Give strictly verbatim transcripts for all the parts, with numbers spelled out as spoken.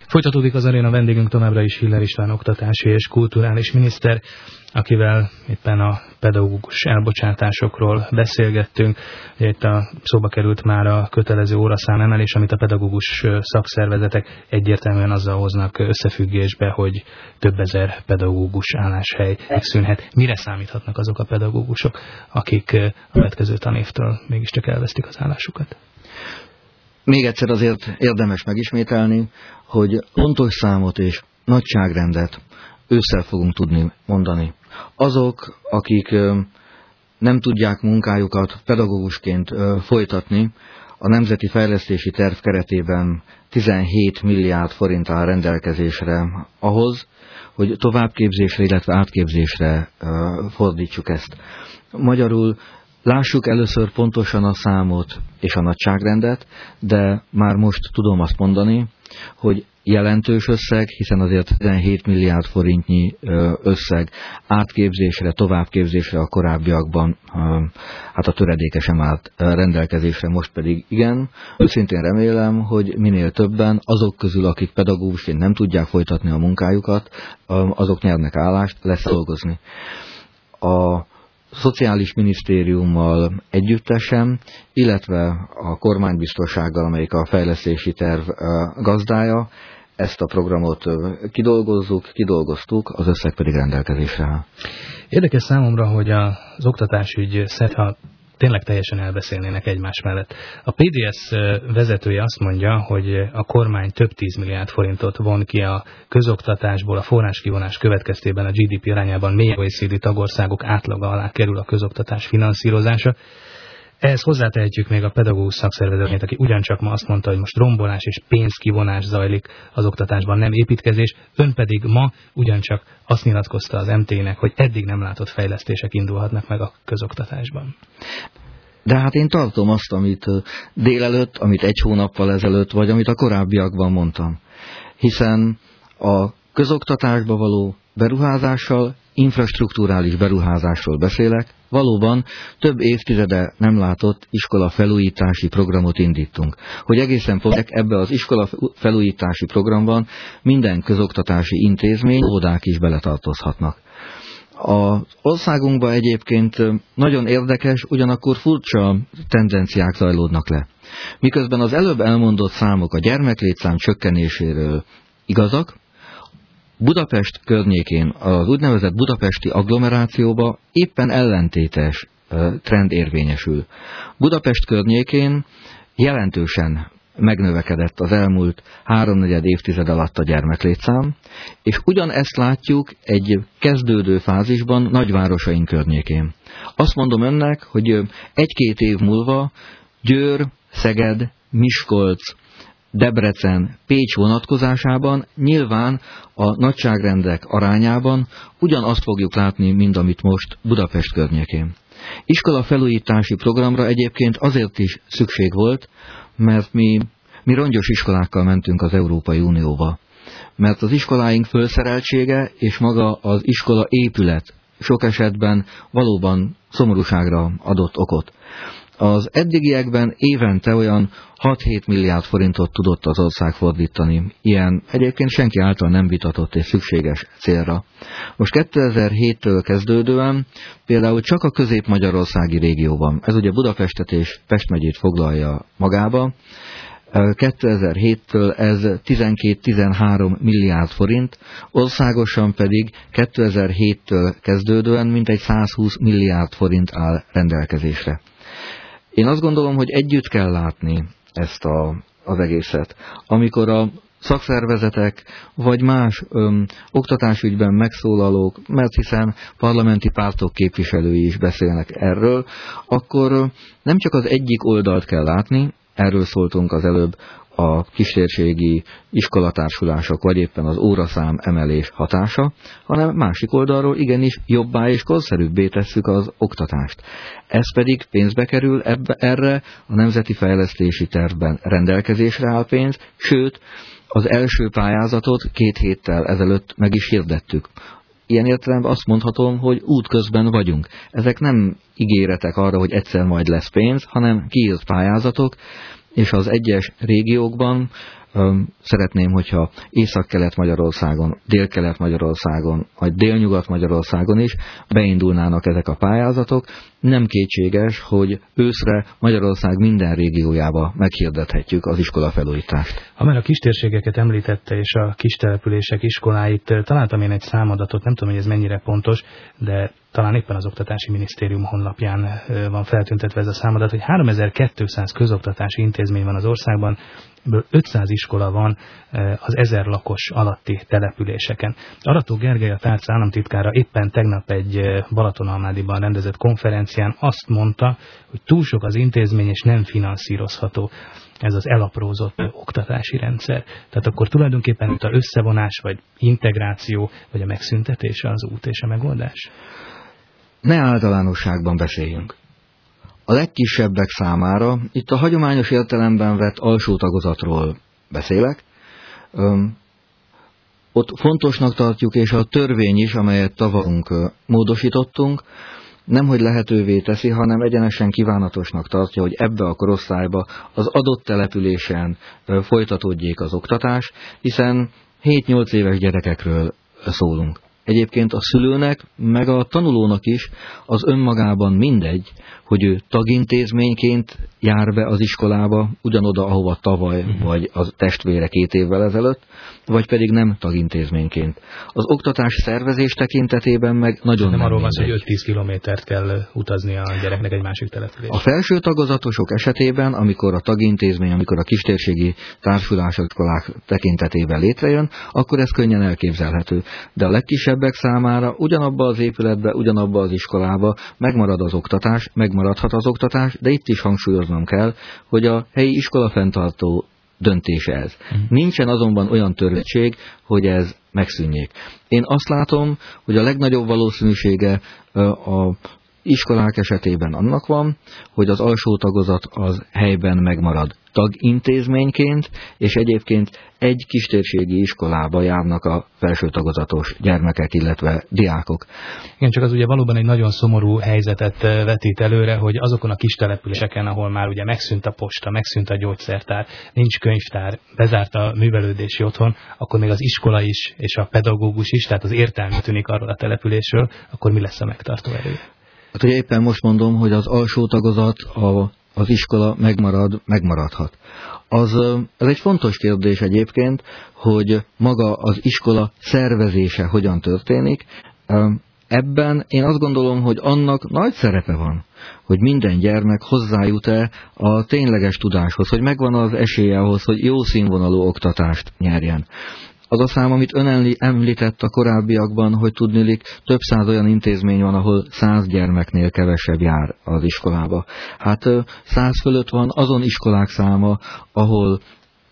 Folytatódik az aréna, vendégünk továbbra is Hiller István oktatási és kulturális miniszter, akivel éppen a pedagógus elbocsátásokról beszélgettünk. Itt a szóba került már a kötelező óraszám emelés, amit a pedagógus szakszervezetek egyértelműen azzal hoznak összefüggésbe, hogy több ezer pedagógus álláshely megszűnhet. Mire számíthatnak azok a pedagógusok, akik a következő tanévtől mégiscsak elvesztik az állásukat? Még egyszer azért érdemes megismételni, hogy pontos számot és nagyságrendet ősszel fogunk tudni mondani. Azok, akik nem tudják munkájukat pedagógusként folytatni, a Nemzeti Fejlesztési Terv keretében tizenhét milliárd forint áll rendelkezésre ahhoz, hogy továbbképzésre, illetve átképzésre fordítsuk ezt. Magyarul lássuk először pontosan a számot és a nagyságrendet, de már most tudom azt mondani, hogy jelentős összeg, hiszen azért tizenhét milliárd forintnyi összeg átképzésre, továbbképzésre a korábbiakban, hát a töredéke sem állt rendelkezésre, most pedig igen. Őszintén remélem, hogy minél többen azok közül, akik pedagógusként nem tudják folytatni a munkájukat, azok nyernek állást, lesz dolgozni. A Szociális Minisztériummal együttesen, illetve a kormánybiztossággal, amelyik a fejlesztési terv gazdája, ezt a programot kidolgozzuk, kidolgoztuk, az összeg pedig rendelkezésre áll. Érdekes számomra, hogy az oktatásügy szerint tényleg teljesen elbeszélnének egymás mellett. A pé dé es vezetője azt mondja, hogy a kormány több tízmilliárd forintot von ki a közoktatásból, a forráskivonás következtében a gé dé pé arányában mélyen o e cé dé tagországok átlaga alá kerül a közoktatás finanszírozása. Ehhez hozzátehetjük még a pedagógus szakszervezetét, aki ugyancsak ma azt mondta, hogy most rombolás és pénzkivonás zajlik az oktatásban, nem építkezés. Ön pedig ma ugyancsak azt nyilatkozta az em té-nek, hogy eddig nem látott fejlesztések indulhatnak meg a közoktatásban. De hát én tartom azt, amit délelőtt, amit egy hónappal ezelőtt, vagy amit a korábbiakban mondtam. Hiszen a közoktatásba való beruházással, infrastrukturális beruházásról beszélek, valóban több évtizede nem látott iskola felújítási programot indítunk. Hogy egészen pontosan ebbe az iskola felújítási programban minden közoktatási intézmény, óvodák is beletartozhatnak. Az országunkban egyébként nagyon érdekes, ugyanakkor furcsa tendenciák zajlódnak le. Miközben az előbb elmondott számok a gyermeklétszám csökkenéséről igazak, Budapest környékén, az úgynevezett budapesti agglomerációban éppen ellentétes trend érvényesül. Budapest környékén jelentősen megnövekedett az elmúlt háromnegyed évtized alatt a gyermeklétszám, és ugyanezt látjuk egy kezdődő fázisban nagyvárosaink környékén. Azt mondom önnek, hogy egy-két év múlva Győr, Szeged, Miskolc, Debrecen, Pécs vonatkozásában nyilván a nagyságrendek arányában ugyanazt fogjuk látni, mint amit most Budapest környékén. Iskola felújítási programra egyébként azért is szükség volt, mert mi, mi rongyos iskolákkal mentünk az Európai Unióba. Mert az iskoláink fölszereltsége és maga az iskola épület sok esetben valóban szomorúságra adott okot. Az eddigiekben évente olyan hat-hét milliárd forintot tudott az ország fordítani, ilyen egyébként senki által nem vitatott és szükséges célra. Most kétezer-héttől kezdődően például csak a közép-magyarországi régióban, ez ugye Budapestet és Pest megyét foglalja magába, kétezer-héttől ez tizenkét-tizenhárom milliárd forint, országosan pedig kétezer-héttől kezdődően mintegy százhúsz milliárd forint áll rendelkezésre. Én azt gondolom, hogy együtt kell látni ezt a, az egészet. Amikor a szakszervezetek vagy más öm, oktatásügyben megszólalók, mert hiszen parlamenti pártok képviselői is beszélnek erről, akkor nem csak az egyik oldalt kell látni, erről szóltunk az előbb, a kistérségi iskolatársulások, vagy éppen az óraszám emelés hatása, hanem másik oldalról igenis jobbá és korszerűbbé tesszük az oktatást. Ez pedig pénzbe kerül, ebbe, erre a Nemzeti Fejlesztési Tervben rendelkezésre áll pénz, sőt, az első pályázatot két héttel ezelőtt meg is hirdettük. Ilyen értelemben azt mondhatom, hogy útközben vagyunk. Ezek nem ígéretek arra, hogy egyszer majd lesz pénz, hanem kiírt pályázatok, és az egyes régiókban szeretném, hogyha Észak-Kelet-Magyarországon, Dél-Kelet-Magyarországon, vagy Dél-Nyugat-Magyarországon is beindulnának ezek a pályázatok. Nem kétséges, hogy őszre Magyarország minden régiójába meghirdethetjük az iskolafelújítást. Ha már a kistérségeket említette, és a kistelepülések iskoláit, találtam én egy számadatot, nem tudom, hogy ez mennyire pontos, de talán éppen az Oktatási Minisztérium honlapján van feltüntetve ez a számadat, hogy háromezer-kétszáz közoktatási intézmény van az országban, ebből ötszáz iskola van az ezer lakos alatti településeken. Arató Gergely, a tárca államtitkára éppen tegnap egy Balatonalmádiban rendezett konferencián azt mondta, hogy túl sok az intézmény és nem finanszírozható ez az elaprózott oktatási rendszer. Tehát akkor tulajdonképpen itt a összevonás, vagy integráció, vagy a megszüntetés az út és a megoldás? Ne általánosságban beszéljünk. A legkisebbek számára, itt a hagyományos értelemben vett alsó tagozatról beszélek, öm, ott fontosnak tartjuk, és a törvény is, amelyet tavalyunk módosítottunk, nemhogy lehetővé teszi, hanem egyenesen kívánatosnak tartja, hogy ebbe a korosztályba az adott településen folytatódjék az oktatás, hiszen hét-nyolc éves gyerekekről szólunk. Egyébként a szülőnek, meg a tanulónak is az önmagában mindegy, hogy ő tagintézményként jár be az iskolába, ugyanoda, ahova tavaly, uh-huh. vagy a testvére két évvel ezelőtt, vagy pedig nem tagintézményként. Az oktatás szervezés tekintetében meg nagyon nem, nem arról van, hogy öt-tíz kilométert kell utazni a gyereknek egy másik településre. A felső tagozatosok esetében, amikor a tagintézmény, amikor a kistérségi társulások tekintetében létrejön, akkor ez könnyen elképzelhető. De a legkisebbek számára ugyanabba az épületbe, ugyanabba az iskolába megmarad az oktatás, megmaradhat az oktatás, de itt is hangsúlyoznom kell, hogy a helyi iskolafenntartó döntése ez. Mm. Nincsen azonban olyan törvénység, hogy ez megszűnjék. Én azt látom, hogy a legnagyobb valószínűsége a iskolák esetében annak van, hogy az alsó tagozat az helyben megmarad tagintézményként, és egyébként egy kistérségi iskolába járnak a felső tagozatos gyermekek, illetve diákok. Igen, csak az ugye valóban egy nagyon szomorú helyzetet vetít előre, hogy azokon a kis településeken, ahol már ugye megszűnt a posta, megszűnt a gyógyszertár, nincs könyvtár, bezárt a művelődési otthon, akkor még az iskola is, és a pedagógus is, tehát az értelme tűnik arról a településről, akkor mi lesz a megtartó erő? Hát ugye éppen most mondom, hogy az alsó tagozat, a, az iskola megmarad, megmaradhat. Az, ez egy fontos kérdés egyébként, hogy maga az iskola szervezése hogyan történik. Ebben én azt gondolom, hogy annak nagy szerepe van, hogy minden gyermek hozzájut-e a tényleges tudáshoz, hogy megvan az esélye ahhoz, hogy jó színvonalú oktatást nyerjen. Az a szám, amit ön említett a korábbiakban, hogy tudniillik, több száz olyan intézmény van, ahol száz gyermeknél kevesebb jár az iskolába. Hát száz fölött van azon iskolák száma, ahol,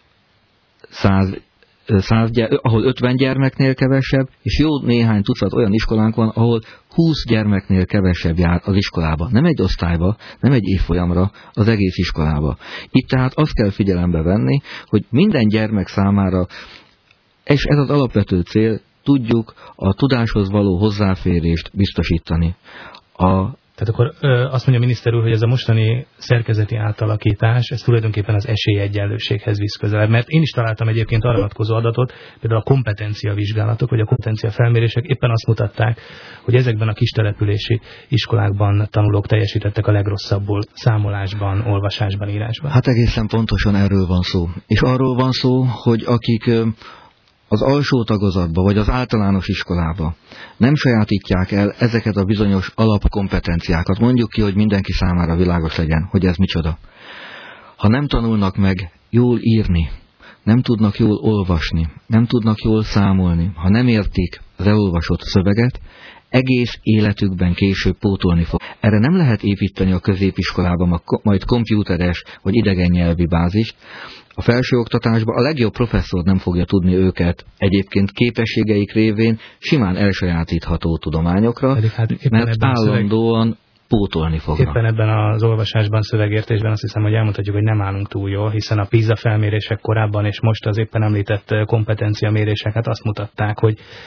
száz, száz, ahol ötven gyermeknél kevesebb, és jó néhány tucat olyan iskolánk van, ahol húsz gyermeknél kevesebb jár az iskolába. Nem egy osztályba, nem egy évfolyamra, az egész iskolába. Itt tehát azt kell figyelembe venni, hogy minden gyermek számára, és ez az alapvető cél, tudjuk a tudáshoz való hozzáférést biztosítani. A Tehát akkor ö, azt mondja a miniszter úr, hogy ez a mostani szerkezeti átalakítás, ez tulajdonképpen az esélyegyenlőséghez visz közelebb. Mert én is találtam egyébként arra vonatkozó adatot, például a kompetenciavizsgálatok, vagy a kompetenciafelmérések éppen azt mutatták, hogy ezekben a kistelepülési iskolákban tanulók teljesítettek a legrosszabbul számolásban, olvasásban, írásban. Hát egészen pontosan erről van szó. És arról van szó, hogy akik az alsó tagozatba, vagy az általános iskolába nem sajátítják el ezeket a bizonyos alapkompetenciákat. Mondjuk ki, hogy mindenki számára világos legyen, hogy ez micsoda. Ha nem tanulnak meg jól írni, nem tudnak jól olvasni, nem tudnak jól számolni, ha nem értik az elolvasott szöveget, egész életükben később pótolni fog. Erre nem lehet építeni a középiskolában majd kompjúteres vagy idegen nyelvi bázist. A felsőoktatásban a legjobb professzor nem fogja tudni őket egyébként képességeik révén simán elsajátítható tudományokra, hát mert állandóan szöveg... pótolni fognak. Éppen ebben az olvasásban, szövegértésben azt hiszem, hogy elmondhatjuk, hogy nem állunk túl jól, hiszen a PISA felmérések korábban és most az éppen említett kompetenciamérések hát azt mutatták, hogy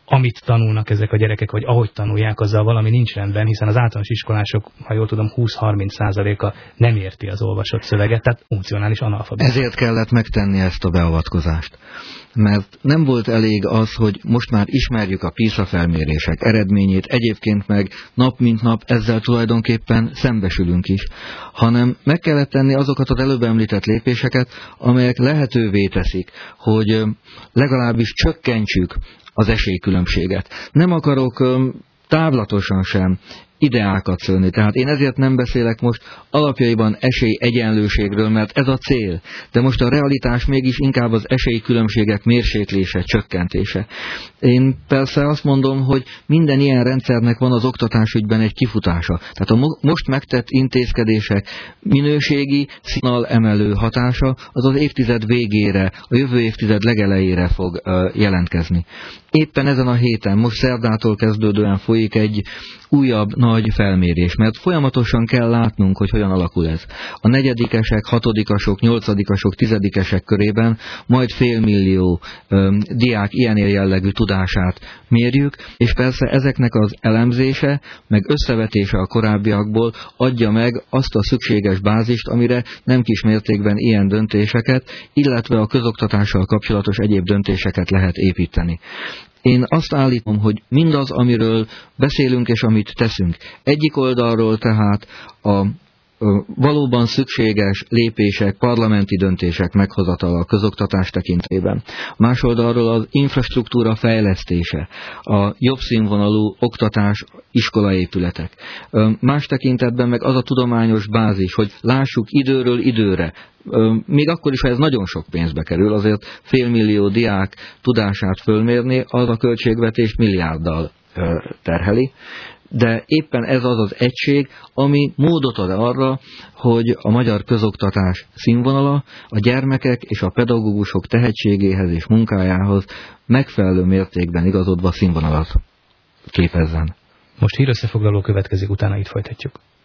amit tanulnak ezek a gyerekek, vagy ahogy tanulják, azzal valami nincs rendben, hiszen az általános iskolások, ha jól tudom, húsz-harminc százaléka nem érti az olvasott szöveget, tehát funkcionális analfabeta. Ezért kellett megtenni ezt a beavatkozást. Mert nem volt elég az, hogy most már ismerjük a PISA felmérések eredményét, egyébként meg nap mint nap ezzel tulajdonképpen szembesülünk is, hanem meg kellett tenni azokat az előbb említett lépéseket, amelyek lehetővé teszik, hogy legalábbis csökkentsük az esélykülönbséget. Nem akarok távlatosan sem ideákat szőni. Tehát én ezért nem beszélek most alapjaiban esélyegyenlőségről, mert ez a cél. De most a realitás mégis inkább az esélykülönbségek mérséklése, csökkentése. Én persze azt mondom, hogy minden ilyen rendszernek van az oktatásügyben egy kifutása. Tehát a most megtett intézkedések minőségi, színal emelő hatása az az évtized végére, a jövő évtized legelejére fog uh, jelentkezni. Éppen ezen a héten, most szerdától kezdődően folyik egy újabb nagy felmérés, mert folyamatosan kell látnunk, hogy hogyan alakul ez. A negyedikesek, hatodikasok, nyolcadikasok, tizedikesek körében majd félmillió ö, diák ilyen jellegű tudását mérjük, és persze ezeknek az elemzése, meg összevetése a korábbiakból adja meg azt a szükséges bázist, amire nem kis mértékben ilyen döntéseket, illetve a közoktatással kapcsolatos egyéb döntéseket lehet építeni. Én azt állítom, hogy mindaz, amiről beszélünk és amit teszünk, egyik oldalról tehát a valóban szükséges lépések, parlamenti döntések meghozatala a közoktatás tekintében. Más oldalról az infrastruktúra fejlesztése, a jobb színvonalú oktatás, iskolaépületek. Más tekintetben meg az a tudományos bázis, hogy lássuk időről időre, még akkor is, ha ez nagyon sok pénzbe kerül, azért félmillió diák tudását fölmérni, az a költségvetés milliárddal terheli. De éppen ez az az egység, ami módot ad arra, hogy a magyar közoktatás színvonala a gyermekek és a pedagógusok tehetségéhez és munkájához megfelelő mértékben igazodva színvonalat képezzen. Most hírösszefoglaló következik, utána itt folytatjuk.